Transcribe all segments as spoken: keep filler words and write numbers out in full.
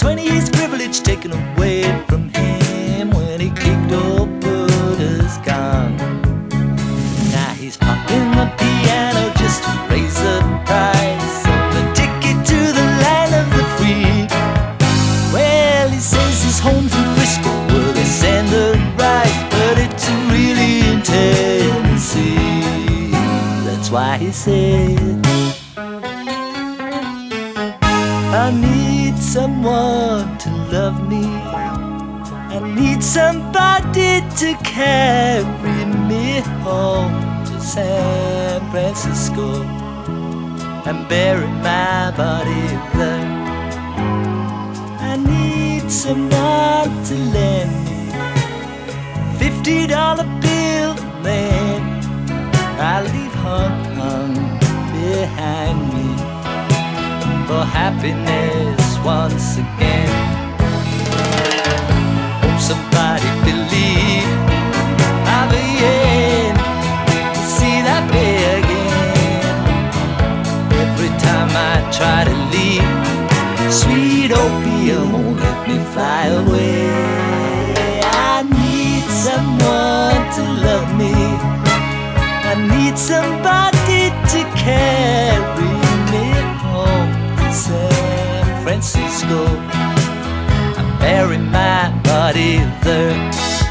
twenty years privilege taken away from him when he kicked old Buddha's gun. Now he's popping the piano just to raise the price of the ticket to the land of the free. Well, he says his home's in Frisco, where they send the rice, but it's really in Tennessee. That's why he said, I need someone to love me. I need somebody to carry me home to San Francisco and bury my body there. I need someone to lend me fifty dollar bill, and then I leave Hong Kong behind me for happiness once again. Hope somebody believe I'll be in to see that day again. Every time I try to leave, sweet opium won't let me fly away. I need someone to love me. I need somebody to carry me home to San Francisco. I bury my body there.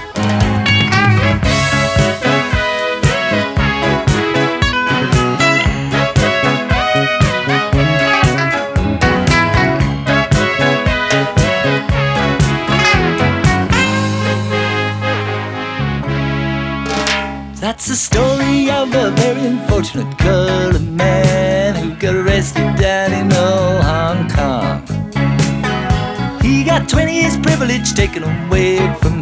That's the story of a very unfortunate colored man who got arrested down in old Hong Kong. He got twenty years privilege taken away from